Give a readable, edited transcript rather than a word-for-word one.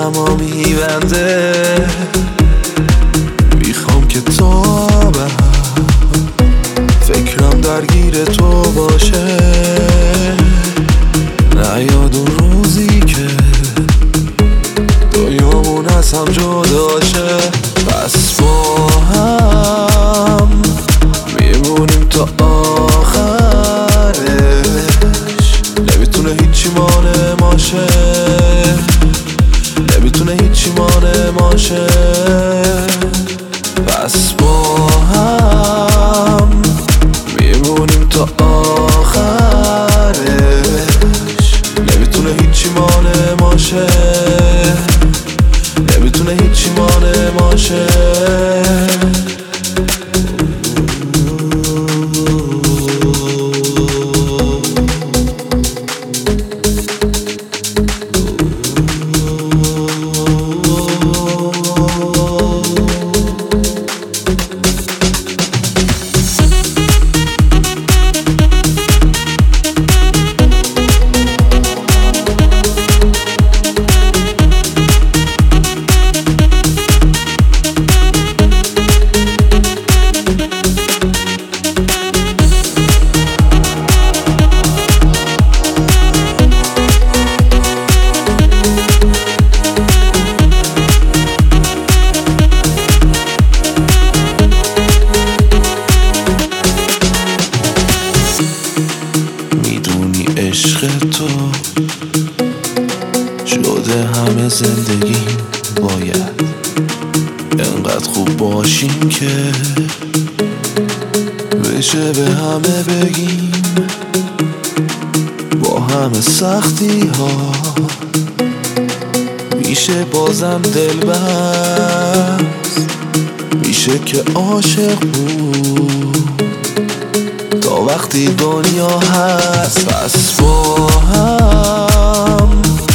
دلمو میبنده، میخوام که تا به فکرم درگیر تو باشه، نیاد اون روزی که دنیامون از هم جدا شه. پس با هم میمونیم تا آخرش، نمیتونه هیچی مانع ما شه، نمیتونه هیچی مانع ما شه. پس با هم میمونیم تا آخرش، نمیتونه هیچی مانع ما شه، نمیتونه هیچی مانع ما شه. عشق تو شده همه زندگی، باید انقدر خوب باشیم که بشه به همه بگیم، با همه سختی ها میشه بازم دل بست، میشه که عاشق بود تا وقتی دنیا هست. پس با هم